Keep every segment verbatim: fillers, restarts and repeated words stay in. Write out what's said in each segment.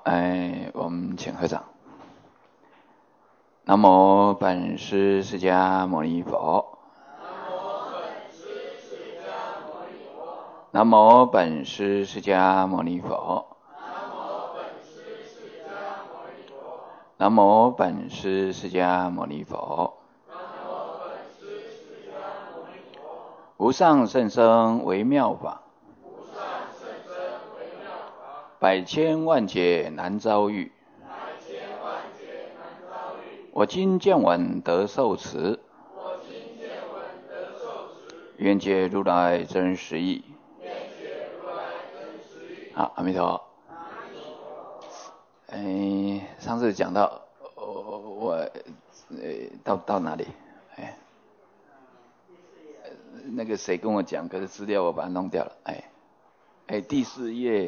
哎，我们请合掌。南无本师释迦牟尼佛。南无本师释迦牟尼佛。南无本师释迦牟尼佛。无上甚深微妙法，百千万劫难遭遇。我今见闻得受持，愿解如来真实义。好，阿弥陀佛。哎，上次讲到我我呃到到哪里？哎，那个谁跟我讲，可是资料我把它弄掉了。哎哎，第四页。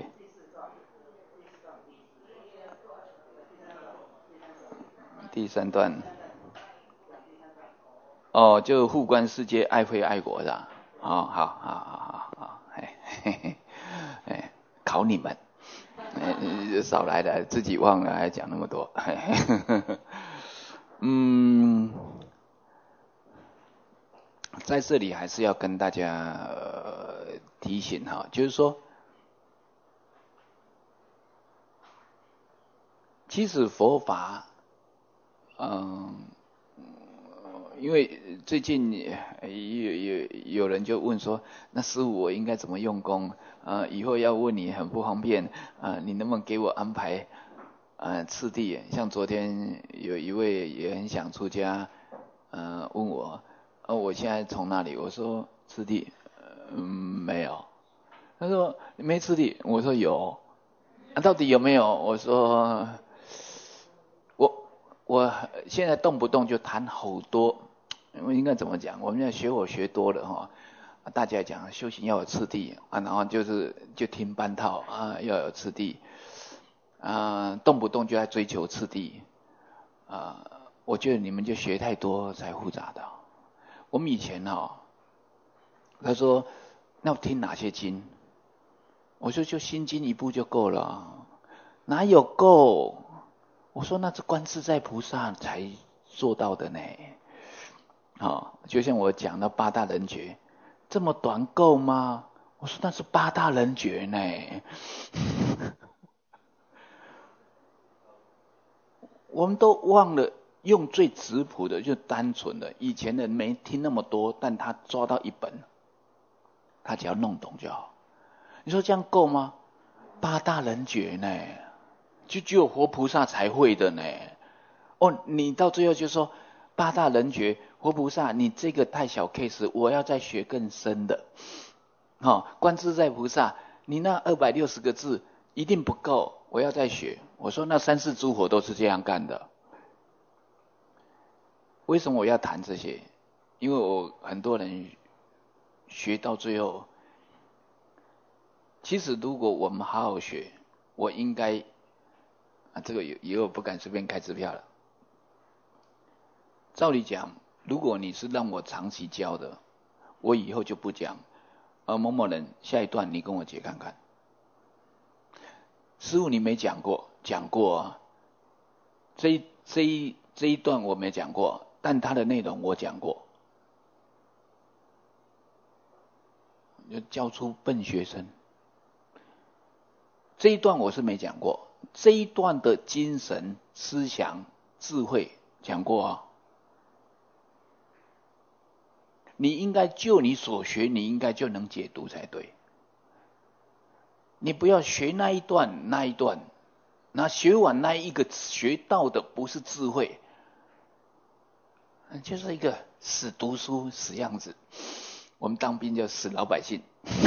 第三段。哦，就护观世界，爱非爱国的。哦，好好好好好，哎嘿嘿，哎，考你们，哎，少来了，自己忘了还讲那么多。嘿嘿嗯，在这里还是要跟大家、呃、提醒哈，就是说，其实佛法，嗯。因为最近有有有人就问说，那师父我应该怎么用功？呃，以后要问你很不方便，呃，你能不能给我安排呃次第？像昨天有一位也很想出家，呃，问我，呃，我现在从哪里？我说次第，嗯，没有。他说没次第，我说有，啊，到底有没有？我说我我现在动不动就谈好多。我应该怎么讲？我们要学我学多了哈，大家讲修行要有次第啊，然后就是就听半套啊，要有次第啊，动不动就在追求次第啊，我觉得你们就学太多才复杂的。我们以前哈，他说那要听哪些经？我说就心经一部就够了，哪有够？我说那是观自在菩萨才做到的呢。好、哦，就像我讲的八大人觉，这么短够吗？我说那是八大人觉呢。我们都忘了用最质朴的，就单纯的。以前人没听那么多，但他抓到一本，他只要弄懂就好。你说这样够吗？八大人觉呢，就只有活菩萨才会的呢。哦，你到最后就说八大人觉。活菩萨，你这个太小 case， 我要再学更深的。哦，观自在菩萨，你那二百六十个字一定不够，我要再学。我说那三世诸佛都是这样干的。为什么我要谈这些？因为我很多人学到最后，其实如果我们好好学，我应该啊，这个以后不敢随便开支票了。照理讲，如果你是让我长期教的，我以后就不讲。呃，某某人，下一段你跟我解看看。师父你没讲过，讲过啊。这一这一这一段我没讲过，但它的内容我讲过。就教出笨学生。这一段我是没讲过，这一段的精神、思想、智慧讲过啊。你应该就你所学，你应该就能解读才对。你不要学那一段那一段，那学完那一个学到的不是智慧，就是一个死读书死样子。我们当兵叫死老百姓。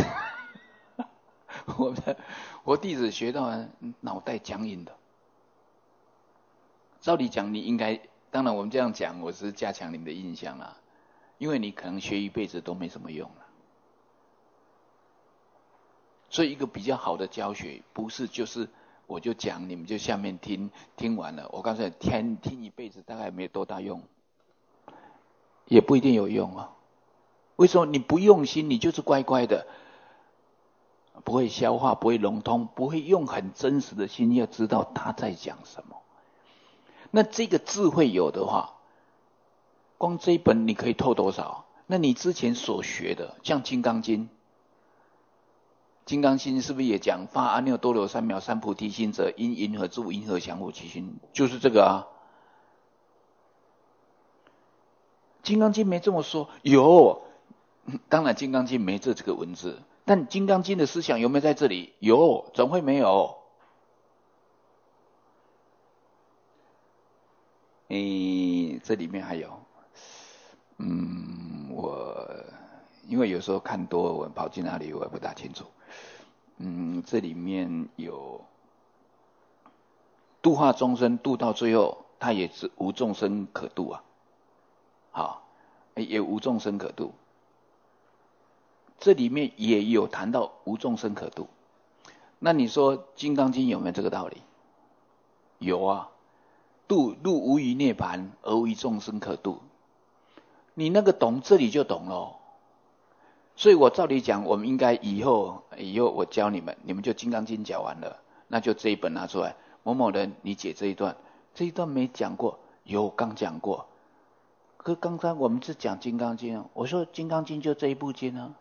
我的我弟子学到脑袋僵硬的。照理讲你应该，当然我们这样讲，我是加强你的印象啦，因为你可能学一辈子都没什么用了。所以一个比较好的教学，不是就是我就讲，你们就下面听，听完了，我告诉你，听听一辈子大概没多大用，也不一定有用啊。为什么？你不用心，你就是乖乖的。 不会消化，不会融通，不会用很真实的心要知道他在讲什么。那这个智慧有的话，光这一本你可以透多少？那你之前所学的，像《金刚经》，《金刚经》是不是也讲发阿耨多罗三藐三菩提心者，因云何住？云何降伏其心？就是这个啊。《金刚经》没这么说，有，当然《金刚经》没这这个文字，但《金刚经》的思想有没有在这里？有，怎会没有？诶，这里面还有，嗯，我因为有时候看多，我跑进哪里我也不大清楚。嗯，这里面有度化众生，度到最后，他也是无众生可度啊。好，也无众生可度。这里面也有谈到无众生可度。那你说《金刚经》有没有这个道理？有啊，度入无余涅槃，而无一众生可度。你那个懂，这里就懂了。所以我照理讲，我们应该以后以后我教你们，你们就《金刚经》讲完了，那就这一本拿出来，某某人你解这一段，这一段没讲过，有刚讲过。可刚刚我们是讲《金刚经》啊，我说《金刚经》就这一部经啊。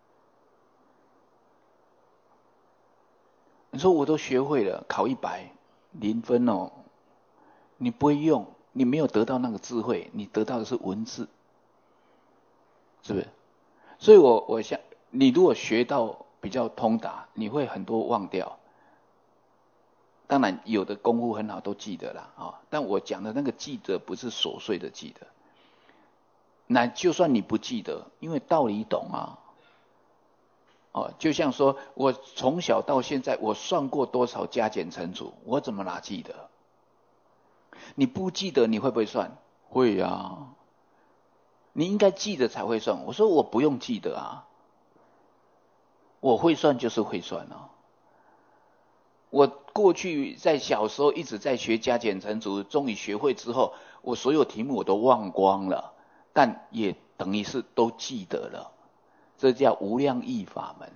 你说我都学会了，考一百零分哦，你不会用，你没有得到那个智慧，你得到的是文字，是不是？所以我我想，你如果学到比较通达，你会很多忘掉。当然有的功夫很好都记得啦啊、哦，但我讲的那个记得不是琐碎的记得。那就算你不记得，因为道理懂啊。哦，就像说我从小到现在我算过多少加减乘除，我怎么哪记得？你不记得你会不会算？会啊。你应该记得才会算。我说我不用记得啊，我会算就是会算啊。我过去在小时候一直在学加减乘除，终于学会之后，我所有题目我都忘光了，但也等于是都记得了。这叫无量义法门，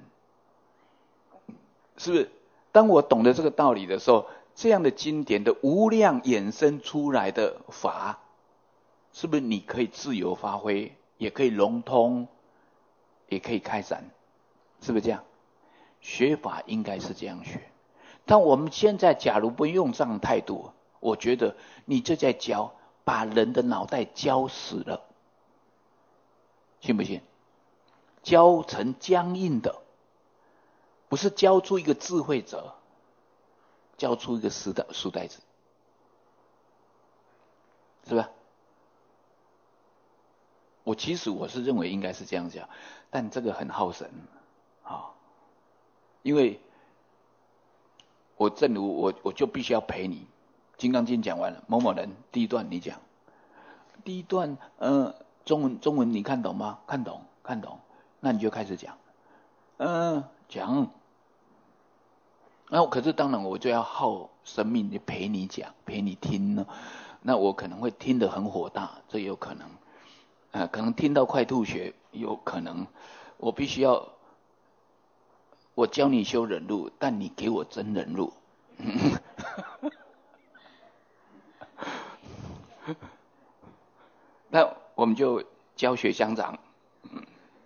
是不是？当我懂得这个道理的时候，这样的经典的无量衍生出来的法，是不是你可以自由发挥，也可以融通，也可以开展，是不是这样？学法应该是这样学。但我们现在假如不用这样的态度，我觉得你这在教，把人的脑袋教死了，信不信？教成僵硬的，不是教出一个智慧者，教出一个书呆书呆子，是吧？我其实我是认为应该是这样讲，但这个很耗神啊、哦，因为我正如我我就必须要陪你，《金刚经》讲完了，某某人第一段你讲，第一段呃中文中文你看懂吗？看懂看懂，那你就开始讲，嗯、呃、讲，那可是当然我就要耗生命去陪你讲，陪你听呢，那我可能会听得很火大，这有可能，呃可能听到快吐血，有可能，我必须要。我教你修忍辱，但你给我真忍辱。那我们就教学相长，嗯，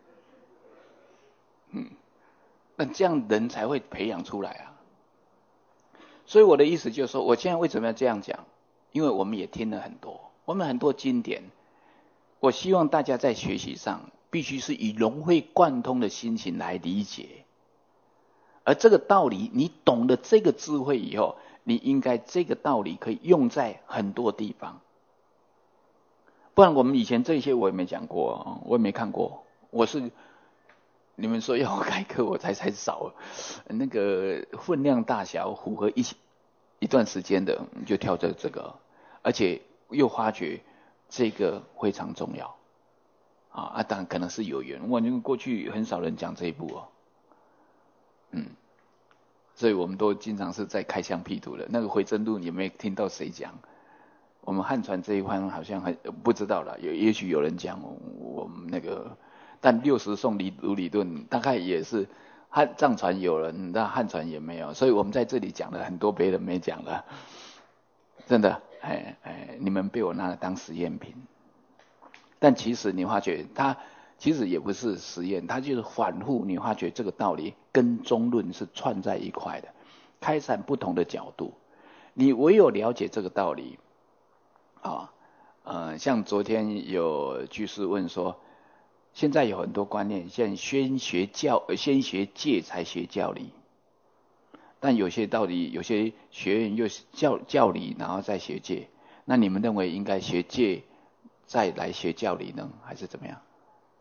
嗯，那这样人才会培养出来啊。所以我的意思就是说，我现在为什么要这样讲？因为我们也听了很多，我们很多经典，我希望大家在学习上必须是以融会贯通的心情来理解。而这个道理，你懂了这个智慧以后，你应该这个道理可以用在很多地方。不然我们以前这些我也没讲过，我也没看过。我是你们说要我开课，我才才少，那个分量大小符合一一段时间的，就跳这这个，而且又发觉这个非常重要啊啊！当然可能是有缘，我因为过去很少人讲这一步哦。嗯，所以我们都经常是在开疆辟土的。那个回真录，你没听到谁讲？我们汉传这一块好像还不知道了，有也许有人讲我们那个，但六十颂理如理论大概也是汉藏传有人，但汉传也没有，所以我们在这里讲了很多别人没讲的，真的，哎哎，你们被我拿来当实验品。但其实你发觉它其实也不是实验，它就是反复你发觉这个道理跟中论是串在一块的，开展不同的角度。你唯有了解这个道理，啊，呃，像昨天有居士问说，现在有很多观念，现在先学教，先学戒才学教理，但有些道理，有些学院又教教理，然后再学戒。那你们认为应该学戒再来学教理呢，还是怎么样？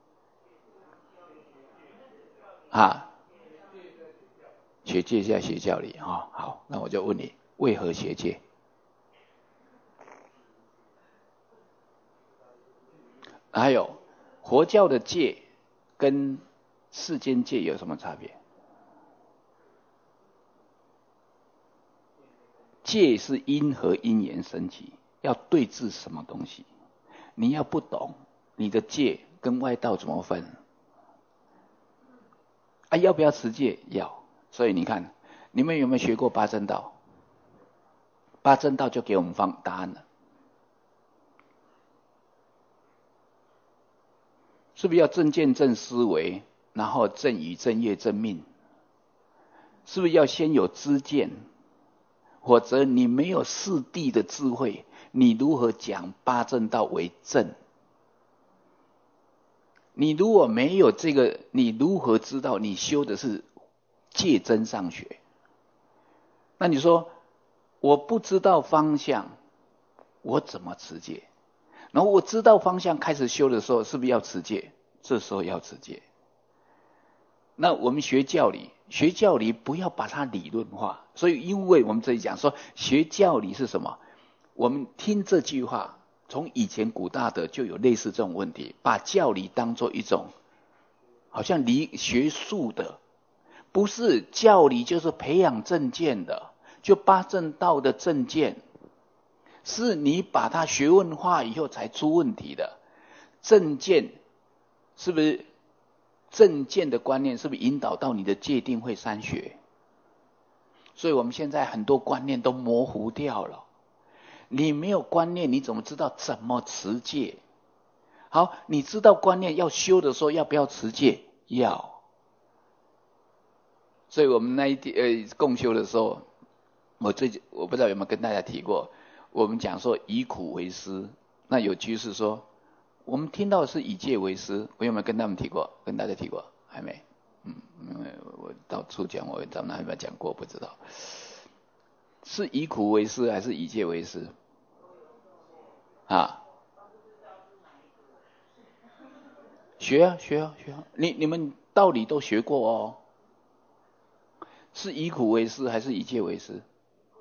啊，学戒再学教理啊、哦？好，那我就问你，为何学戒？还有佛教的戒跟世间戒有什么差别？戒是因和因缘升起，要对治什么东西？你要不懂，你的戒跟外道怎么分？啊，要不要持戒？要。所以你看，你们有没有学过八正道？八正道就给我们放答案了，是不是要正见正思维，然后正语正业正命？是不是要先有知见？否则你没有四谛的智慧，你如何讲八正道为正？你如果没有这个，你如何知道你修的是戒真上学？那你说我不知道方向，我怎么持戒？然后我知道方向开始修的时候，是不是要持戒？这时候要持戒。那我们学教理，学教理不要把它理论化。所以因为我们这里讲说学教理是什么，我们听这句话，从以前古大德就有类似这种问题，把教理当作一种好像理学术的，不是，教理就是培养正见的，就八正道的正见，是你把它学问化以后才出问题的。正见是不是正见的观念，是不是引导到你的戒定慧三学？所以我们现在很多观念都模糊掉了。你没有观念，你怎么知道怎么持戒？好，你知道观念要修的时候，要不要持戒？要。所以我们那一天呃共修的时候，我最近我不知道有没有跟大家提过，我们讲说以苦为师，那有居士说，我们听到的是以戒为师，我有没有跟他们提过？跟大家提过？还没。嗯，因为我到处讲，我咱们还没有讲过，不知道是以苦为师还是以戒为师啊？学啊学啊学啊，你你们道理都学过哦。是以苦为师还是以戒为师？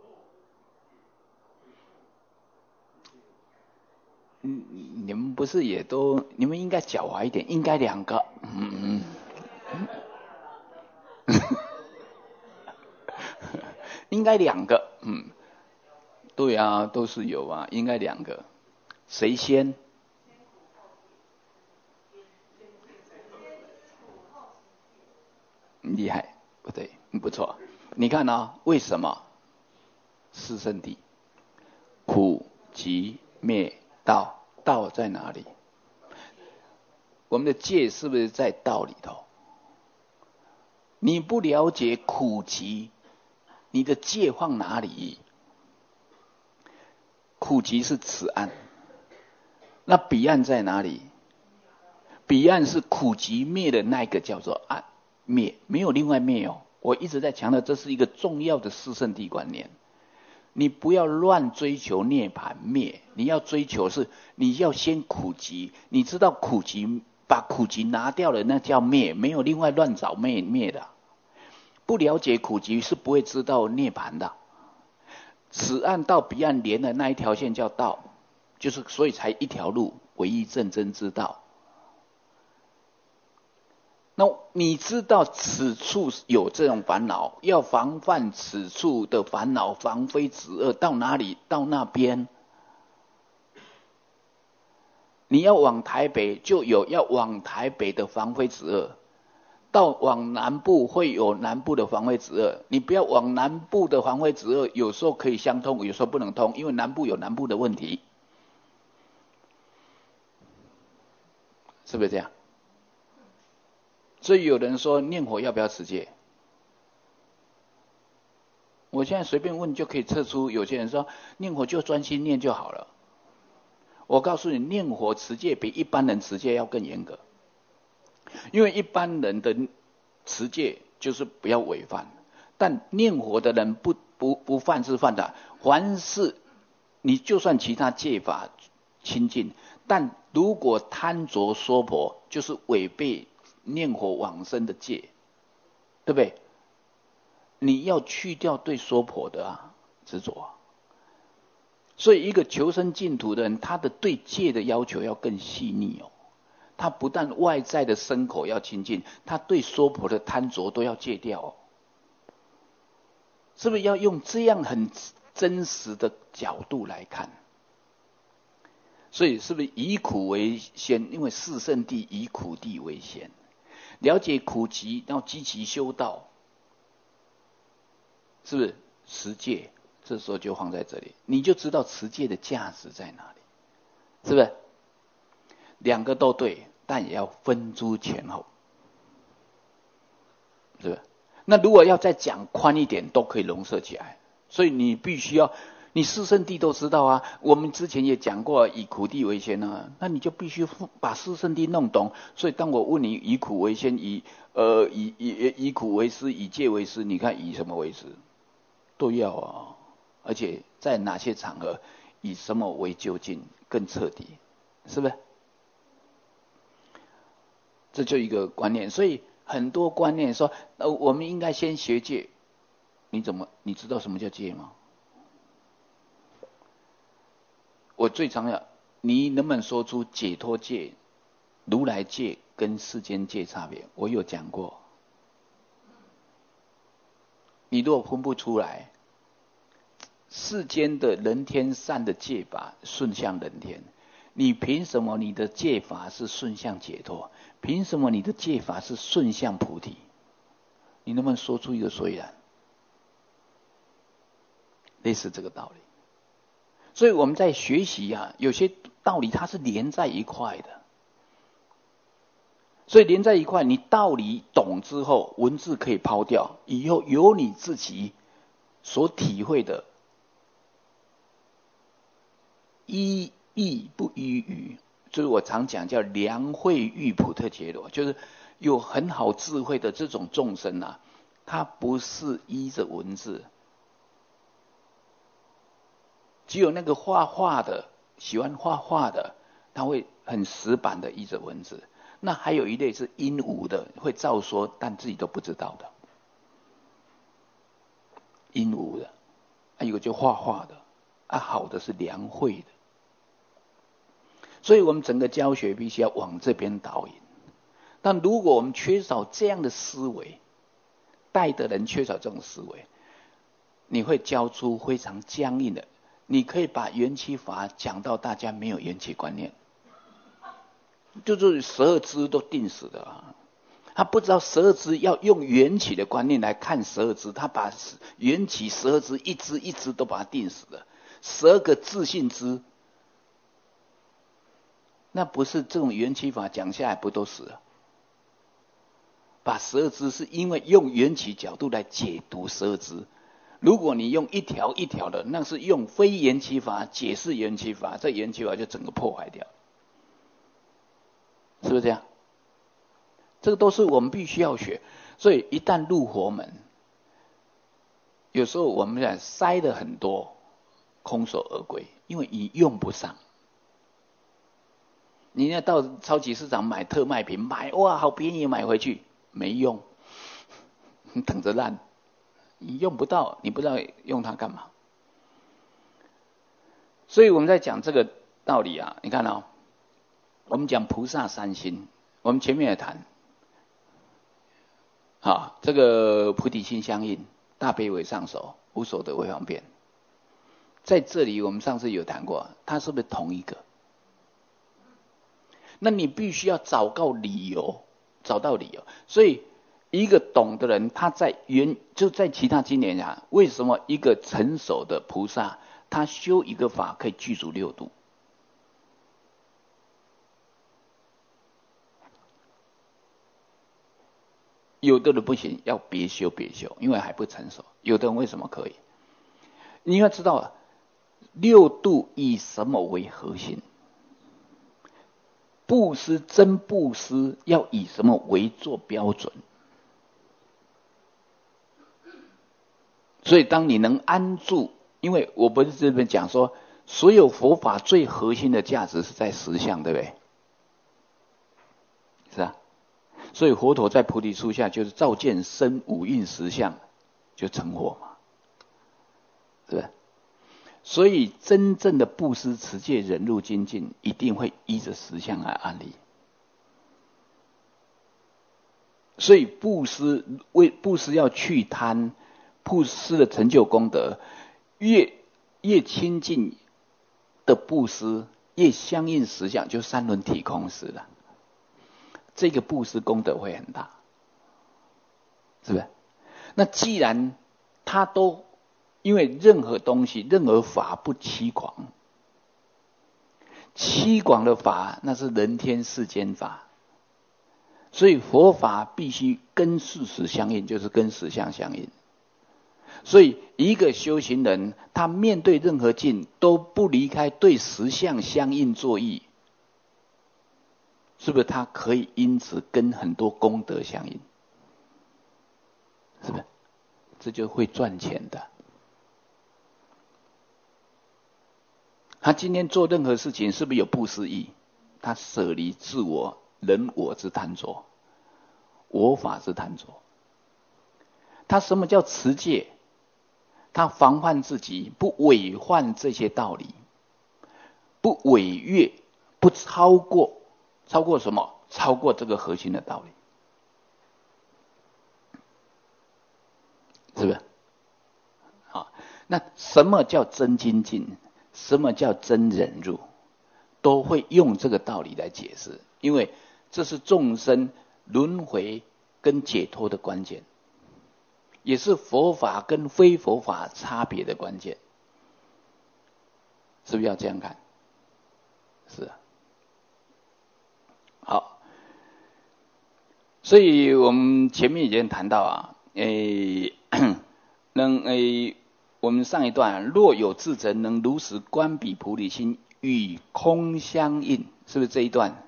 嗯，你们不是也都，你们应该狡猾一点，应该两个。嗯嗯，应该两个。嗯，对啊，都是有啊，应该两个。谁先？厉害，不对，不错。你看啊，为什么四圣谛？苦集灭道，道在哪里？我们的戒是不是在道里头？你不了解苦集，你的戒放哪里？苦集是此岸，那彼岸在哪里？彼岸是苦集灭的那个叫做岸灭，没有另外灭哦。我一直在强调，这是一个重要的四圣谛观念。你不要乱追求涅槃灭，你要追求是你要先苦集，你知道苦集，把苦集拿掉了，那叫灭，没有另外乱找灭灭的。不了解苦集是不会知道涅槃的。此岸到彼岸连的那一条线叫道，就是所以才一条路，唯一正真之道。那你知道此处有这种烦恼，要防范此处的烦恼，防非止恶，到哪里？到那边。你要往台北，就有要往台北的防非止恶。 到往南部会有南部的黄灰子二，你不要往南部的黄灰子二，有时候可以相通，有时候不能通，因为南部有南部的问题，是不是这样？所以有人说念佛要不要持戒？我现在随便问就可以测出，有些人说念佛就专心念就好了。我告诉你，念佛持戒比一般人持戒要更严格，因为一般人的持戒就是不要违犯，但念佛的人不不不犯是犯的，凡是你就算其他戒法清净，但如果贪着娑婆，就是违背念佛往生的戒，对不对？你要去掉对娑婆的啊执着啊。所以一个求生净土的人，他的对戒的要求要更细腻哦。他不但外在的身口要清净，他对娑婆的贪着都要戒掉哦。是不是要用这样很真实的角度来看？所以是不是以苦为先？因为四圣谛以苦谛为先，了解苦集，然后积极修道，是不是持戒？这时候就放在这里，你就知道持戒的价值在哪里，是不是？两个都对，但也要分诸前后，是不是？那如果要再讲宽一点，都可以笼摄起来。所以你必须要，你四圣谛都知道啊。我们之前也讲过，以苦谛为先啊，那你就必须把四圣谛弄懂。所以当我问你以苦为先，以呃以以以苦为师，以戒为师，你看以什么为师？都要啊。而且在哪些场合以什么为究竟更彻底，是不是？这就一个观念。所以很多观念说，呃，我们应该先学戒。你怎么你知道什么叫戒吗？我最常要，你能不能说出解脱戒、如来戒跟世间戒差别？我有讲过。你如果分不出来，世间的人天善的戒法顺向人天，你凭什么你的戒法是顺向解脱？凭什么你的戒法是顺向菩提？你能不能说出一个所以然？类似这个道理。所以我们在学习啊，有些道理它是连在一块的。所以连在一块，你道理懂之后，文字可以抛掉，以后由你自己所体会的，依义不依语，就是我常讲叫良慧玉普特伽罗，就是有很好智慧的这种众生啊，他不是依着文字，只有那个画画的，喜欢画画的，他会很死板的依着文字。那还有一类是因无的，会照说，但自己都不知道的，因无的。还有一个就画画的，啊，好的是良慧的。所以我们整个教学必须要往这边导引。但如果我们缺少这样的思维，带的人缺少这种思维，你会教出非常僵硬的。你可以把缘起法讲到大家没有缘起观念，就是十二支都定死的啊。他不知道十二支要用缘起的观念来看十二支，他把缘起十二支一支一支都把它定死了，十二个自性支，那不是这种缘起法讲下来不都死了？把十二支是因为用缘起角度来解读十二支，如果你用一条一条的，那是用非缘起法解释缘起法，这缘起法就整个破坏掉，是不是这样？这个都是我们必须要学。所以一旦入佛门，有时候我们讲塞了很多，空手而归，因为你用不上。你要到超级市场买特卖品，买哇好便宜，买回去没用，你等着烂，你用不到，你不知道用它干嘛。所以我们在讲这个道理啊，你看哦，我们讲菩萨三心，我们前面也谈，啊，这个菩提心相应，大悲为上首，无所得为方便。在这里我们上次有谈过，它是不是同一个？那你必须要找到理由，找到理由。所以一个懂的人，他在原就在其他经典讲，为什么一个成熟的菩萨，他修一个法可以具足六度？有的人不行，要别修别修，因为还不成熟。有的人为什么可以？你要知道，六度以什么为核心？布施真布施要以什么为做标准？所以当你能安住，因为我不是这边讲说，所有佛法最核心的价值是在实相，对不对？是啊。所以佛陀在菩提树下就是照见身五蕴实相，就成佛嘛，是不是？所以真正的布施、持戒、忍辱、精进，一定会依着实相来安立。所以布施为布施要去贪，布施的成就功德，越越亲近的布施，越相应实相，就三轮体空时了。这个布施功德会很大，是不是？那既然他都因为任何东西、任何法不欺狂，欺广的法那是人天世间法，所以佛法必须跟事实相应，就是跟实相相应。所以一个修行人，他面对任何境都不离开对实相相应作意，是不是他可以因此跟很多功德相应？是不是？这就会赚钱的。他今天做任何事情，是不是有布施意？他舍离自我、人我之贪着，我法之贪着。他什么叫持戒？他防范自己不违犯这些道理，不违越，不超过，超过什么？超过这个核心的道理，是不是？好，那什么叫真精进？什么叫真忍辱？都会用这个道理来解释，因为这是众生轮回跟解脱的关键，也是佛法跟非佛法差别的关键，是不是要这样看？是啊。好，所以我们前面已经谈到啊，诶，能诶，我们上一段若有智者能如实观彼菩提心与空相应，是不是这一段？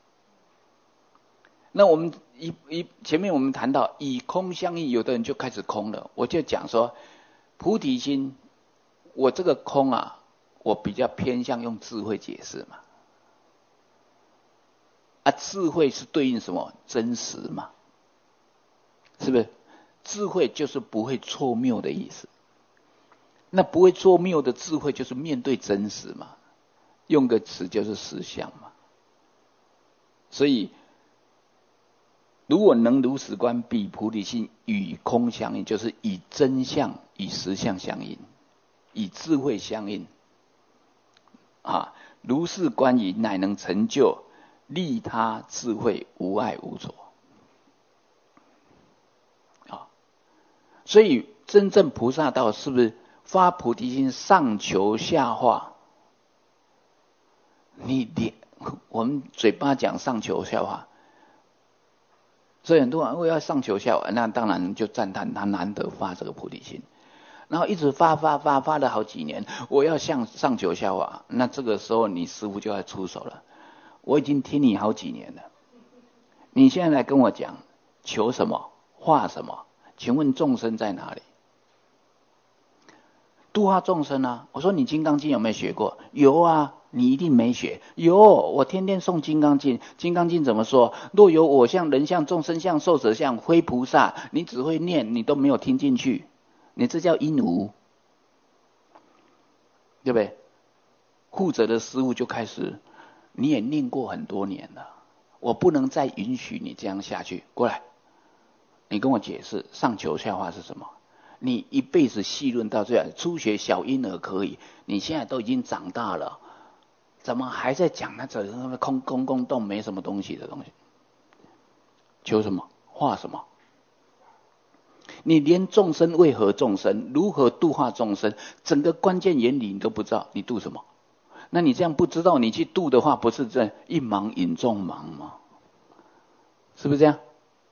那我们一一前面我们谈到以空相应，有的人就开始空了。我就讲说，菩提心，我这个空啊，我比较偏向用智慧解释嘛。啊，智慧是对应什么？真实嘛，是不是？智慧就是不会错谬的意思。那不会错谬的智慧，就是面对真实嘛。用个词就是实相嘛。所以，如果能如实观彼菩提心与空相应，就是以真相、以实相相应，以智慧相应。啊，如是观已，乃能成就利他智慧，无碍无着。啊，所以真正菩萨道是不是发菩提心上求下化？你你我们嘴巴讲上求下化，所以很多人为要上求下化，那当然就赞叹他难得发这个菩提心，然后一直发发发发了好几年，我要向上求下化，那这个时候你师父就要出手了。我已经听你好几年了，你现在来跟我讲求什么化什么？请问众生在哪里？度化众生啊！我说你《金刚经》有没有学过？有啊，你一定没学。有，我天天诵《金刚经》。《金刚经》怎么说？若有我相、人相、众生相、寿者相、非菩萨，你只会念，你都没有听进去，你这叫因无，对不对？护者的师父就开始，你也念过很多年了，我不能再允许你这样下去。过来，你跟我解释上求下化是什么？你一辈子细论到这样，初学小婴儿可以，你现在都已经长大了，怎么还在讲那种空空空洞没什么东西的东西？求什么？化什么？ 你连众生为何众生，如何度化众生，整个关键原理你都不知道，你度什么？那你这样不知道，你去度的话，不是这一盲引众盲吗？是不是这样？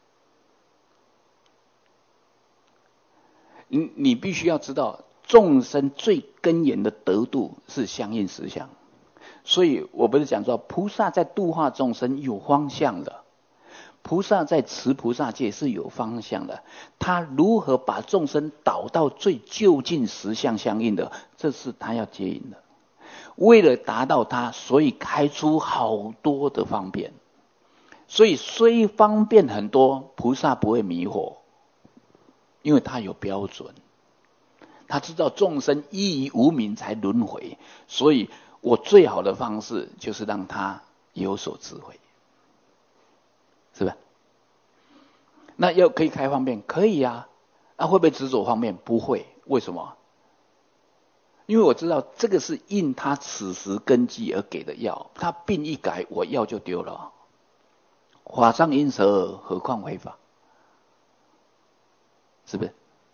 你你必须要知道，众生最根源的得度是相应实相。所以我不是讲说，菩萨在度化众生有方向的，菩萨在持菩萨戒是有方向的，他如何把众生导到最就近实相相应的，这是他要接引的。为了达到他，所以开出好多的方便。所以虽方便很多，菩萨不会迷惑，因为他有标准，他知道众生依于无明才轮回，所以我最好的方式就是让他有所智慧，是吧？那要可以开方便，可以啊。那、啊、会不会执着方便？不会。为什么？因为我知道这个是应他此时根基而给的药，他病一改，我药就丢了。法上因舍，何况非法？是不是？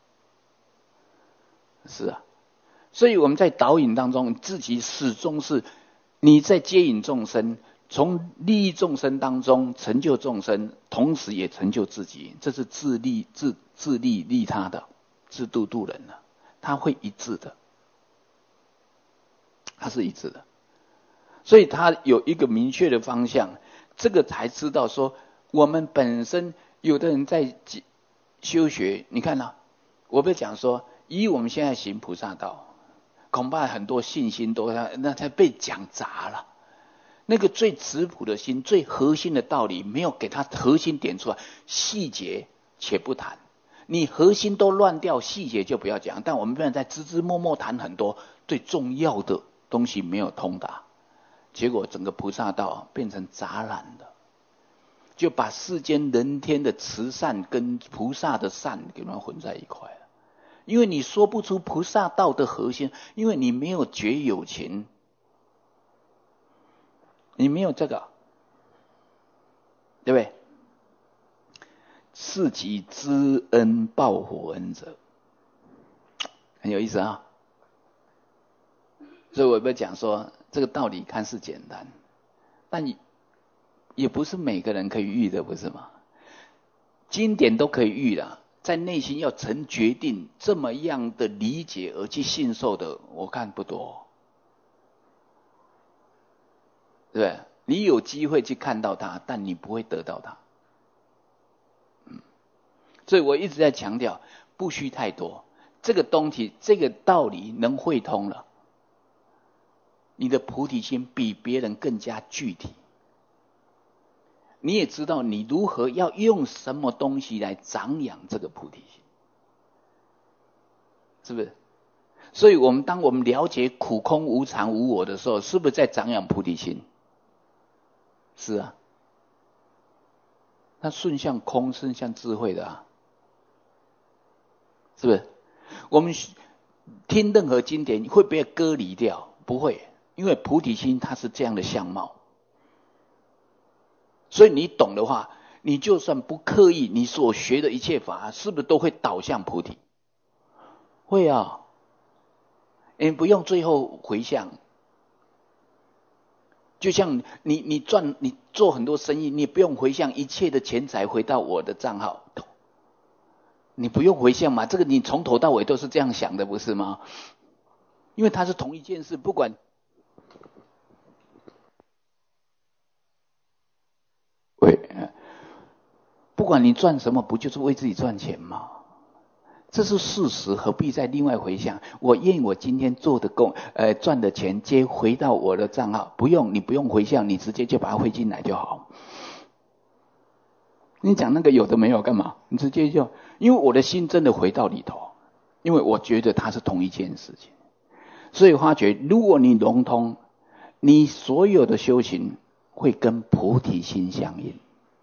是啊。所以我们在导引当中，自己始终是你在接引众生，从利益众生当中成就众生，同时也成就自己，这是自利自自利利他的，自度度人的，他会一致的，他是一致的。所以他有一个明确的方向，这个才知道说，我们本身有的人在修学，你看啊，我不是讲说，以我们现在行菩萨道，恐怕很多信心都那才被讲杂了。那个最质朴的心，最核心的道理，没有给他核心点出来，细节且不谈。你核心都乱掉，细节就不要讲。但我们不能再枝枝末末谈很多最重要的东西没有通达，结果整个菩萨道变成杂染的，就把世间人天的慈善跟菩萨的善给它混在一块了。因为你说不出菩萨道的核心，因为你没有觉有情，你没有这个，对不对？是己知恩报佛恩者，很有意思啊。所以我不讲说这个道理看似简单，但也不是每个人可以遇的，不是吗？经典都可以遇的，在内心要成决定，这么样的理解而去信受的，我看不多，对不对？你有机会去看到它，但你不会得到它。嗯，所以我一直在强调，不需太多。这个东西，这个道理能会通了，你的菩提心比别人更加具体。你也知道你如何要用什么东西来长养这个菩提心，是不是？所以我们当我们了解苦空无常无我的时候，是不是在长养菩提心？是啊，那顺向空，顺向智慧的啊，是不是？我们听任何经典会被割离掉？不会，因为菩提心它是这样的相貌。所以你懂的话，你就算不刻意，你所学的一切法，是不是都会导向菩提？会啊，你不用最后回向。就像你你赚你做很多生意，你不用回向一切的钱财回到我的账号，你不用回向嘛，这个你从头到尾都是这样想的，不是吗？因为它是同一件事，不管喂，不管你赚什么，不就是为自己赚钱吗？这是事实，何必再另外回向？我愿我今天做的工，呃，赚的钱接回到我的账号，不用，你不用回向，你直接就把它汇进来就好。你讲那个有的没有干嘛？你直接就，因为我的心真的回到里头，因为我觉得它是同一件事情，所以发觉，如果你融通，你所有的修行会跟菩提心相应。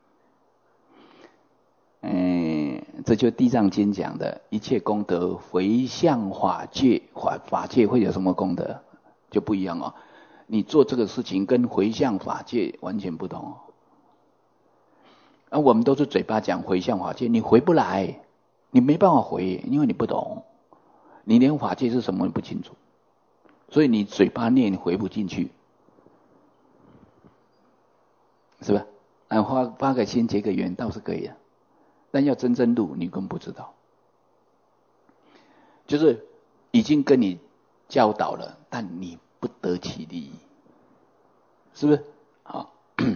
嗯，这就地藏经讲的一切功德回向法界，法法界会有什么功德就不一样哦。你做这个事情跟回向法界完全不同哦。啊，我们都是嘴巴讲回向法界，你回不来， 你没办法回，因为你不懂，你连法界是什么你不清楚，所以你嘴巴念回不进去，是吧？啊，发发个心结个缘倒是可以的，但要真正入，你根本不知道。就是已经跟你教导了，但你不得其利益，是不是？好，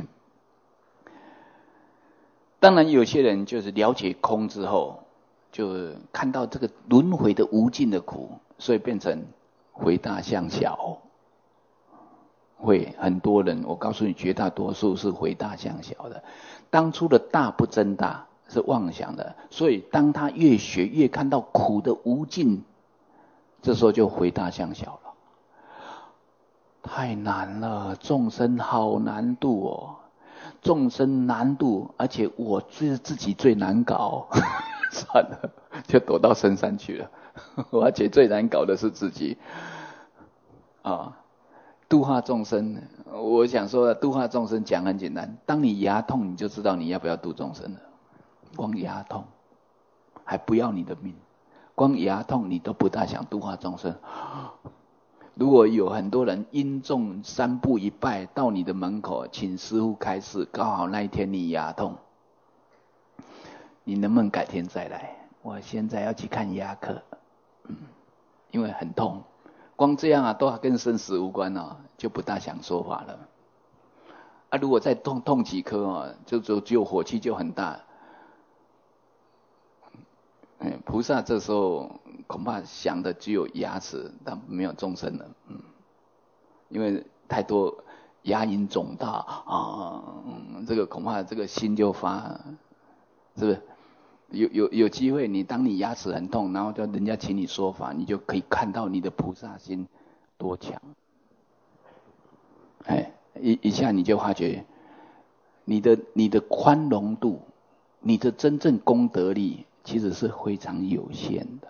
当然有些人就是了解空之后，就看到这个轮回的无尽的苦，所以变成回大向小。会很多人，我告诉你，绝大多数是回大向小的。当初的大不真大是妄想的，所以当他越学越看到苦的无尽，这时候就回大向小了。太难了，众生好难度哦，众生难度，而且我自自己最难搞，算了，就躲到深山去了。而且最难搞的是自己啊。度化众生，我想说度化众生讲很简单，当你牙痛，你就知道你要不要度众生了。光牙痛，还不要你的命，光牙痛你都不大想度化众生。如果有很多人因中三步一拜到你的门口，请师父开示，刚好那一天你牙痛，你能不能改天再来？我现在要去看牙科，嗯，因为很痛。光这样啊，都跟生死无关哦，就不大想说法了。啊，如果再痛痛几颗哦，就就只有火气就很大。嗯，菩萨这时候恐怕想的只有牙齿，但没有众生了。嗯，因为太多牙龈肿大啊，嗯，这个恐怕这个心就发，是不是？有有有机会，你当你牙齿很痛，然后叫人家请你说法，你就可以看到你的菩萨心多强。哎，一一下你就发觉，你的你的宽容度，你的真正功德力，其实是非常有限的，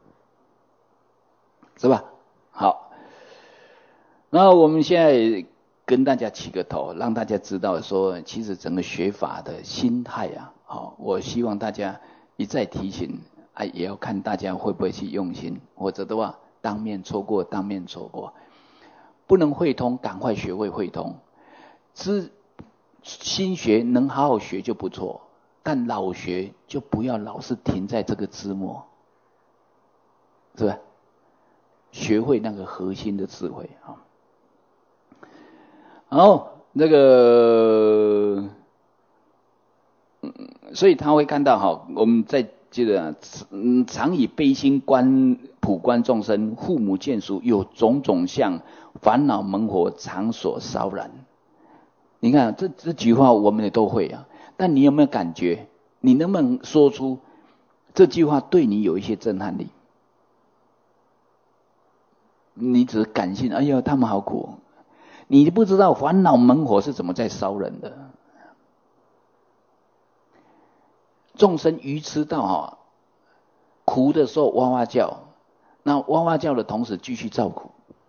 是吧？好，那我们现在跟大家起个头，让大家知道说，其实整个学法的心态啊。好，我希望大家一再提醒，啊，也要看大家会不会去用心，或者的话，当面错过，当面错过，不能会通，赶快学会会通。知新学能好好学就不错，但老学就不要老是停在这个枝末，是吧？学会那个核心的智慧啊。好，那个。所以他会看到哈，我们再接着，嗯，常以悲心观普观众生，父母眷属有种种相，烦恼猛火常所烧燃。你看这这句话我们也都会啊，但你有没有感觉？你能不能说出这句话对你有一些震撼力？你只是感性，哎呀，他们好苦，你不知道烦恼猛火是怎么在烧人的。众生愚痴到哈，苦的时候哇哇叫，那哇哇叫的同时继续造苦，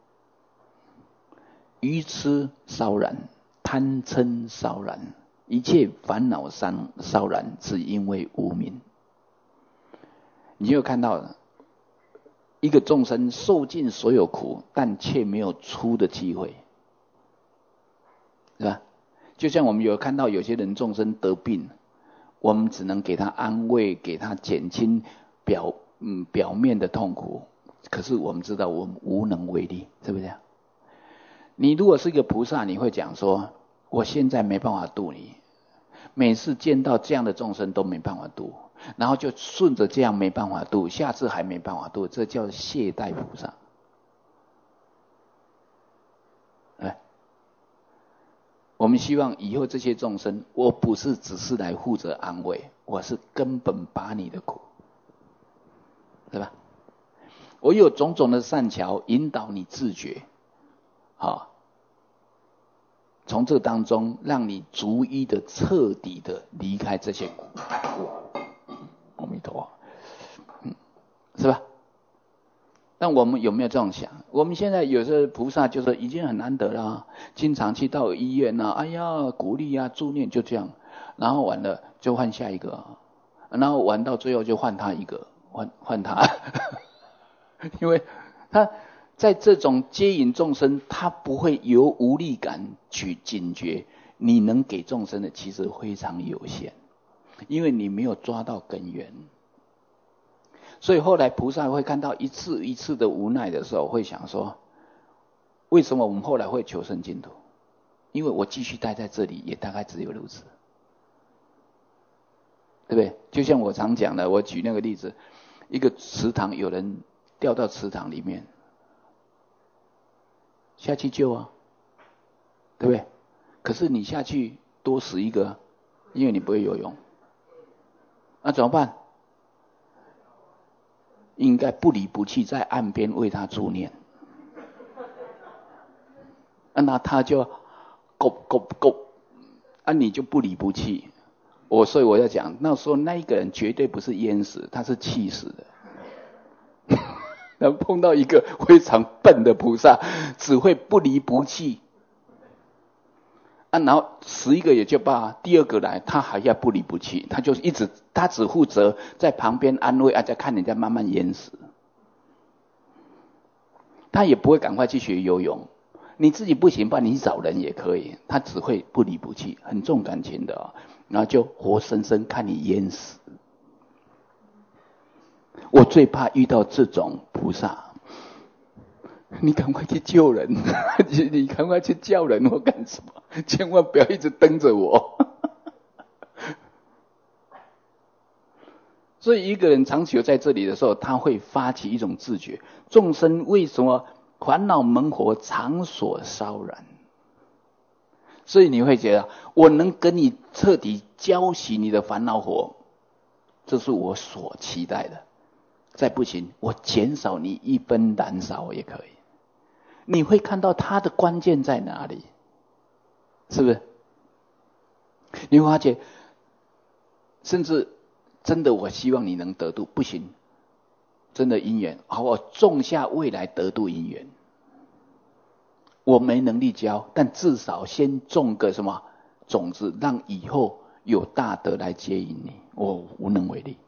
愚痴烧燃，贪嗔烧燃，一切烦恼伤烧燃，只因为无明。你就看到了一个众生受尽所有苦，但却没有出的机会，是吧？就像我们有看到有些人众生得病，我们只能给他安慰，给他减轻表嗯表面的痛苦，可是我们知道我们无能为力，是不是这样？你如果是一个菩萨，你会讲说，我现在没办法度你，每次见到这样的众生都没办法度，然后就顺着这样没办法度，下次还没办法度，这叫懈怠菩萨。哎，我们希望以后这些众生，我不是只是来负责安慰，我是根本把你的苦，对吧？我有种种的善巧引导你自觉，好，从这当中让你逐一的彻底的离开这些苦。阿弥陀佛，嗯，是吧？但我们有没有这样想？我们现在有些菩萨就是已经很难得了、啊，经常去到医院啊，哎呀鼓励啊助念就这样，然后完了就换下一个， 然后玩到最后就换他一个，换换他，因为他在这种接引众生，他不会由无力感去警觉，你能给众生的其实非常有限，因为你没有抓到根源。所以后来菩萨会看到一次一次的无奈的时候，会想说，为什么我们后来会求生净土？因为我继续待在这里，也大概只有如此，对不对？就像我常讲的，我举那个例子，一个池塘，有人掉到池塘里面，下去救啊，对不对？可是你下去多死一个，因为你不会游泳，那怎么办？应该不离不弃，在岸边为他助念。那他就咕咕咕，啊，你就不离不弃。我所以我要讲，那时候那一个人绝对不是淹死，他是气死的。然后碰到一个非常笨的菩萨，只会不离不弃。啊，然后十一个也就罢，第二个来，他还要不离不弃，他就一直，他只负责在旁边安慰，啊，再看人家慢慢淹死。他也不会赶快去学游泳，你自己不行吧，你找人也可以，他只会不离不弃，很重感情的哦，然后就活生生看你淹死。我最怕遇到这种菩萨。你赶快去救人，你赶快去叫人或干什么？千万不要一直瞪着我。所以一个人长久在这里的时候，他会发起一种自觉：众生为什么烦恼猛火常所烧燃？所以你会觉得，我能跟你彻底浇熄你的烦恼火，这是我所期待的。再不行，我减少你一分燃烧也可以。你会看到它的关键在哪里，是不是？你会发觉，甚至真的我希望你能得度，不行，真的因缘，好，我种下未来得度因缘。我没能力教，但至少先种个什么种子，让以后有大德来接引你，我无能为力。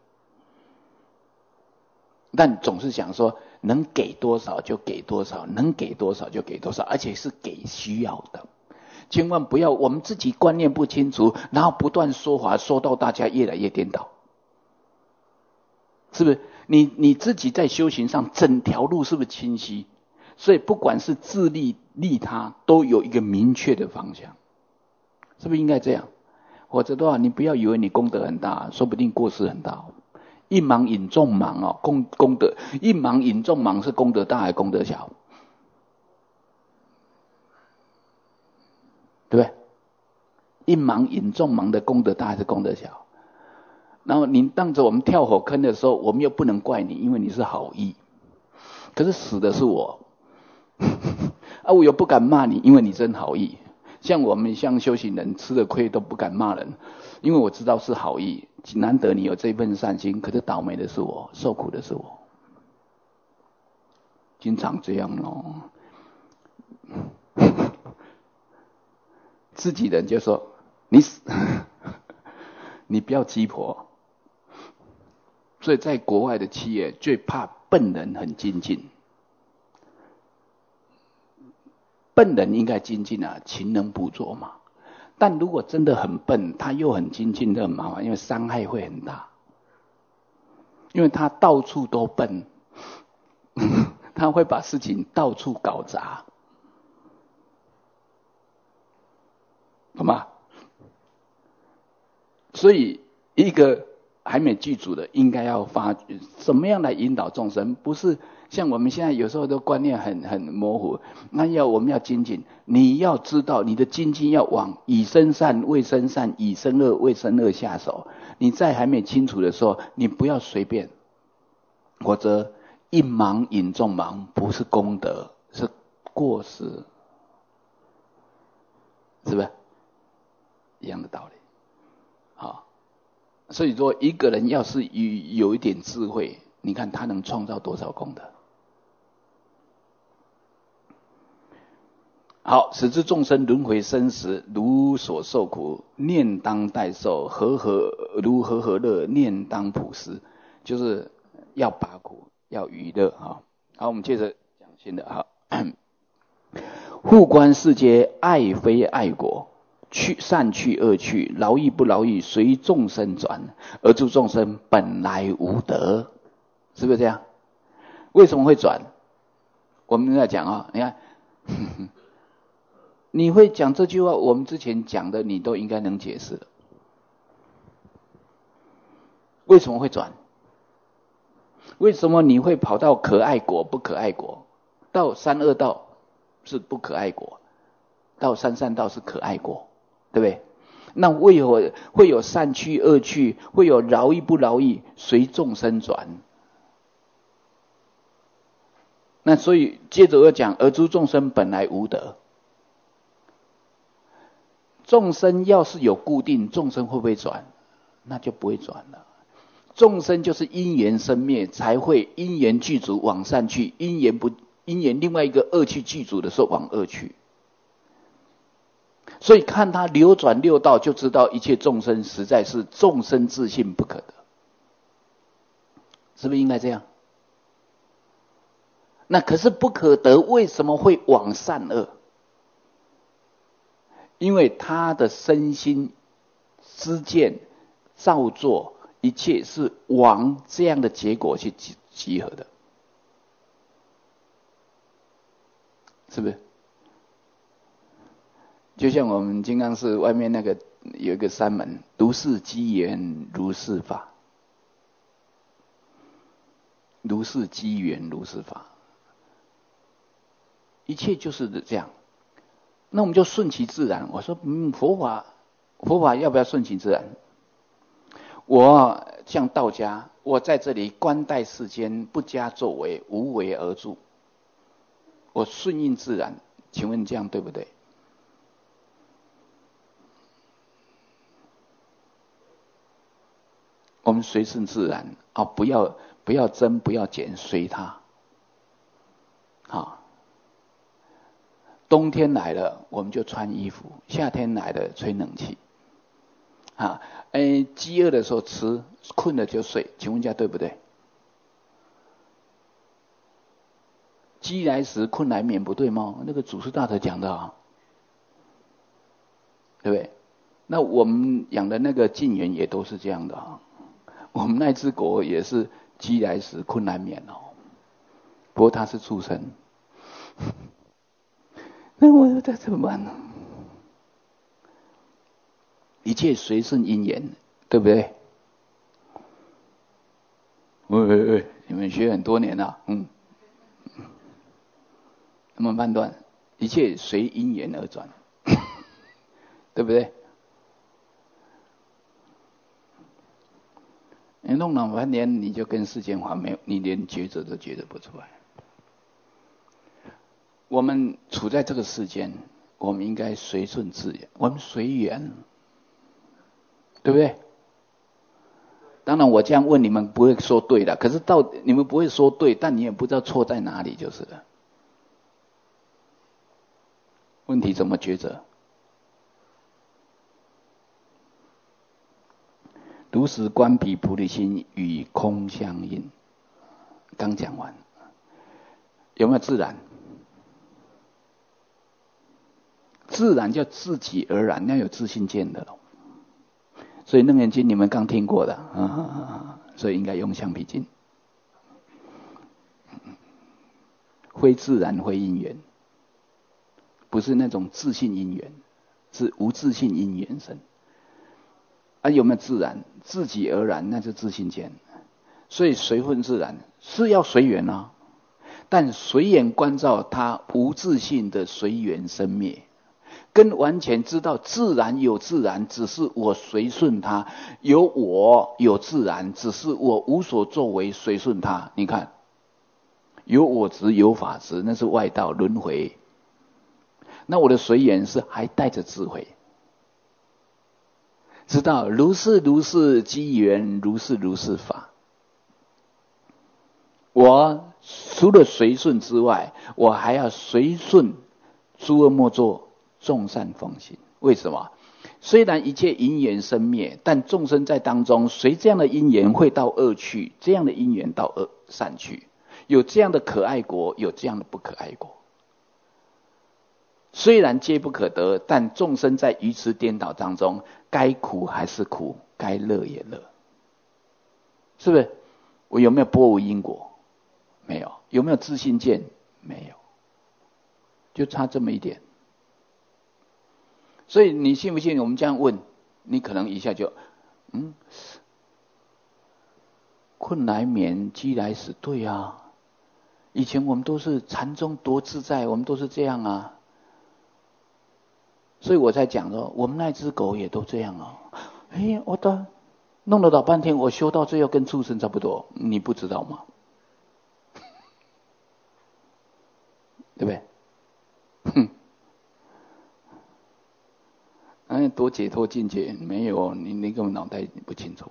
但总是想说，能给多少就给多少，能给多少就给多少，而且是给需要的。千万不要我们自己观念不清楚，然后不断说法，说到大家越来越颠倒，是不是？你你自己在修行上整条路是不是清晰？所以不管是自利利他，都有一个明确的方向，是不是应该这样？否则的话，你不要以为你功德很大，说不定过失很大。一忙引众忙哦，功功德一忙引众忙是功德大还是功德小？对不对？一忙引众忙的功德大还是功德小？然后你当着我们跳火坑的时候，我们又不能怪你，因为你是好意。可是死的是我，啊，我又不敢骂你，因为你真好意。像我们像修行人吃了亏都不敢骂人，因为我知道是好意。难得你有这份善心，可是倒霉的是我，受苦的是我，经常这样哦。自己人就说你死，你不要鸡婆。所以在国外的企业最怕笨人很精进，笨人应该精进啊，勤能补拙嘛。但如果真的很笨，他又很精进，就很麻烦，因为伤害会很大。因为他到处都笨，他会把事情到处搞砸，懂吗？所以一个还没具足的，应该要发掘怎么样来引导众生，不是像我们现在有时候的观念很很模糊。那要我们要精进，你要知道你的精进要往以身善为身善，以身恶为身恶下手。你在还没清楚的时候，你不要随便，或者一忙引众忙，不是功德，是过失，是不是一样的道理？好，所以说一个人要是有有一点智慧，你看他能创造多少功德好，使之众生轮回生死，如所受苦，念当代受，和合如和合乐，念当普施，就是要拔苦，要娱乐哈。好，我们接着讲新的哈。复观世间，爱非爱果，去善去恶去，劳逸不劳逸，随众生转，而诸众生本来无德，是不是这样？为什么会转？我们在讲啊，你看。呵呵你会讲这句话，我们之前讲的你都应该能解释了。为什么会转？为什么你会跑到可爱果不可爱果？到三恶道是不可爱果，到三善道是可爱果，对不对？那为何会有善去恶去，会有劳逸不劳逸，随众生转？那所以接着要讲，而诸众生本来无德。众生要是有固定，众生会不会转？那就不会转了。众生就是因缘生灭，才会因缘具足往善去，因缘不因缘另外一个恶趣具足的时候往恶去。所以看他流转六道，就知道一切众生实在是众生自性不可得，是不是应该这样？那可是不可得，为什么会往善恶？因为他的身心知见造作一切是往这样的结果去集合的，是不是？就像我们金刚寺外面那个有一个山门，如是机缘如是法，如是机缘如是法，一切就是这样。那我们就顺其自然。我说，嗯，佛法，佛法要不要顺其自然？我像道家，我在这里观待世间，不加作为，无为而住，我顺应自然。请问这样对不对？我们随顺自然啊，不要不要增，不要减，随它。好。冬天来了，我们就穿衣服；夏天来了，吹冷气。啊，哎，饥饿的时候吃，困了就睡。请问一下，对不对？饥来时，困来眠，不对吗？那个祖师大德讲的啊，对不对？那我们养的那个晋元也都是这样的啊。我们那只狗也是饥来时，困来眠哦。不过它是畜生。那我说这怎么办呢？一切随顺因缘，对不对？喂喂喂，你们学很多年了，嗯，怎么判断？一切随因缘而转，对不对？你弄了半天，你就跟世间法没有，你连抉择都抉择不出来。我们处在这个世间，我们应该随顺自然，我们随缘，对不对？当然，我这样问你们不会说对的，可是到你们不会说对，但你也不知道错在哪里，就是了。问题怎么抉择？如实观彼菩提心与空相应。刚讲完，有没有自然？自然叫自己而然，要有自信见的咯。所以楞严经你们刚听过的，啊、所以应该用橡皮筋。非自然非因缘，不是那种自信因缘，是无自信因缘生。啊，有没有自然？自己而然，那是自信见。所以随顺自然是要随缘啊，但随缘观照它无自信的随缘生灭。跟完全知道自然有自然，只是我随顺它；有我有自然，只是我无所作为，随顺它。你看，有我执有法执，那是外道轮回。那我的随缘是还带着智慧，知道如是如是机缘，如是如是法。我除了随顺之外，我还要随顺诸恶莫作，众善奉行。为什么？虽然一切因缘生灭，但众生在当中，随这样的因缘会到恶去，这样的因缘到恶善去，有这样的可爱国，有这样的不可爱国。虽然皆不可得，但众生在愚痴颠倒当中，该苦还是苦，该乐也乐，是不是？我有没有波无因果？没有。有没有自性见？没有，就差这么一点。所以你信不信？我们这样问，你可能一下就，嗯，困来眠，饥来死，对啊。以前我们都是禅宗多自在，我们都是这样啊。所以我在讲说，我们那只狗也都这样啊。哎，我的弄了老半天，我修到最后跟畜生差不多，你不知道吗？对不对？哼，哎，多解脱境界没有，你你根本脑袋不清楚。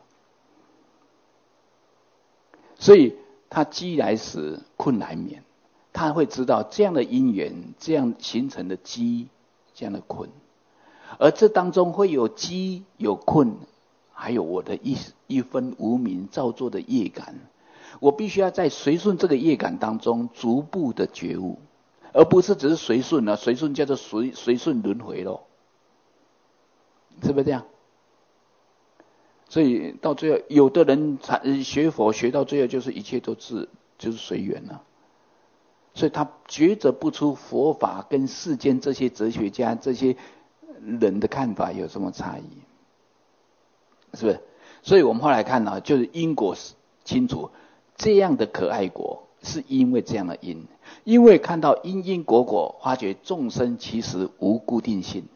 所以他饥来死，困来眠，他会知道这样的因缘，这样形成的饥，这样的困，而这当中会有饥有困，还有我的一一分无明造作的业感，我必须要在随顺这个业感当中逐步的觉悟，而不是只是随顺了，随顺叫做随随顺轮回咯，是不是这样？所以到最后，有的人学佛学到最后就是一切都是就是随缘了，所以他抉择不出佛法跟世间这些哲学家这些人的看法有什么差异，是不是？所以我们后来看到，就是因果清楚，这样的可爱果是因为这样的因，因为看到因因果果，发觉众生其实无固定性。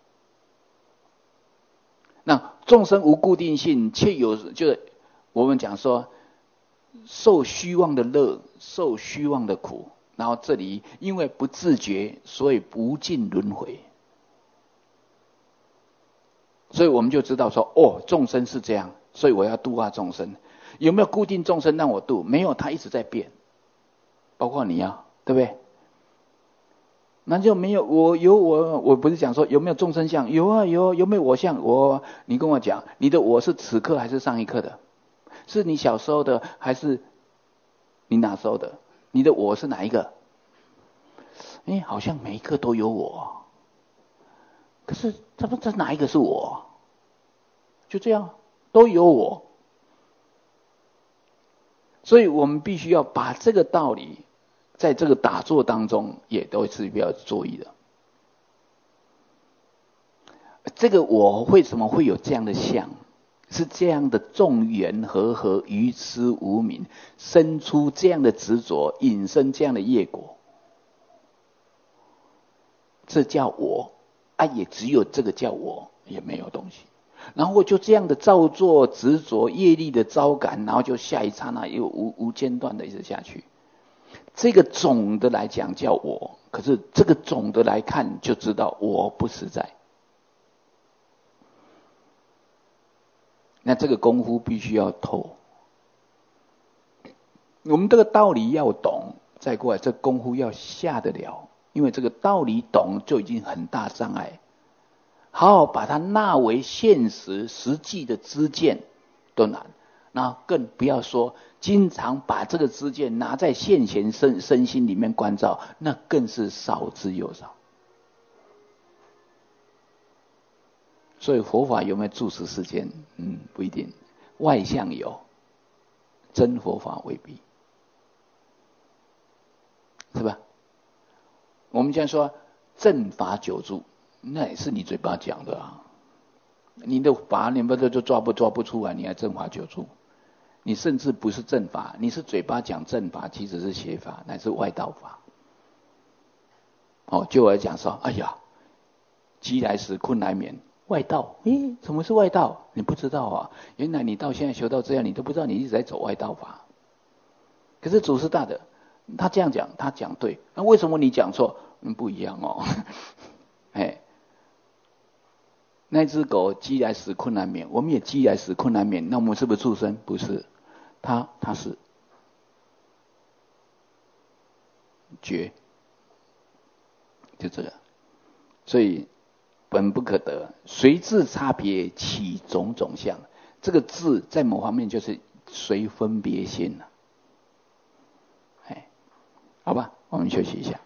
那众生无固定性，却有就是我们讲说，受虚妄的乐，受虚妄的苦，然后这里因为不自觉，所以不尽轮回。所以我们就知道说，哦，众生是这样，所以我要度化众生。有没有固定众生让我度？没有，他一直在变，包括你啊，对不对？那就没有我有我，我不是讲说有没有众生相？有啊有，有没有我相？我，你跟我讲，你的我是此刻还是上一刻的？是你小时候的还是你哪时候的？你的我是哪一个？哎，好像每一个都有我，可是这不这哪一个是我？就这样，都有我。所以我们必须要把这个道理，在这个打坐当中也都是比较注意的。这个我为什么会有这样的相？是这样的众缘和合，愚痴无明，生出这样的执着，引生这样的业果。这叫我啊，也只有这个叫我，也没有东西。然后就这样的造作执着业力的招感，然后就下一刹那又无无间断的一直下去。这个总的来讲叫我，可是这个总的来看就知道我不实在。那这个功夫必须要透，我们这个道理要懂，再过来这功夫要下得了，因为这个道理懂就已经很大障碍。好好把它纳为现实实际的知见都难，那更不要说经常把这个知见拿在现前身身心里面关照，那更是少之又少。所以佛法有没有住持世间？嗯，不一定。外相有，真佛法未必，是吧？我们讲说正法久住，那也是你嘴巴讲的啊。你的法你不就抓不抓不出来，你还正法久住？你甚至不是正法，你是嘴巴讲正法，其实是邪法，乃是外道法。哦，就我讲说，哎呀，饥来时困来眠。外道，诶，什么是外道？你不知道啊？原来你到现在修到这样，你都不知道你一直在走外道法。可是祖师大德他这样讲，他讲对，那为什么你讲错？嗯，不一样哦。哎，那只狗饥来时困难眠，我们也饥来时困难眠，那我们是不是畜生？不是，他他是觉，就这个。 所以本不可得，随自差别起种种相。这个自在某方面就是随分别心了。哎，好吧，我们休息一下。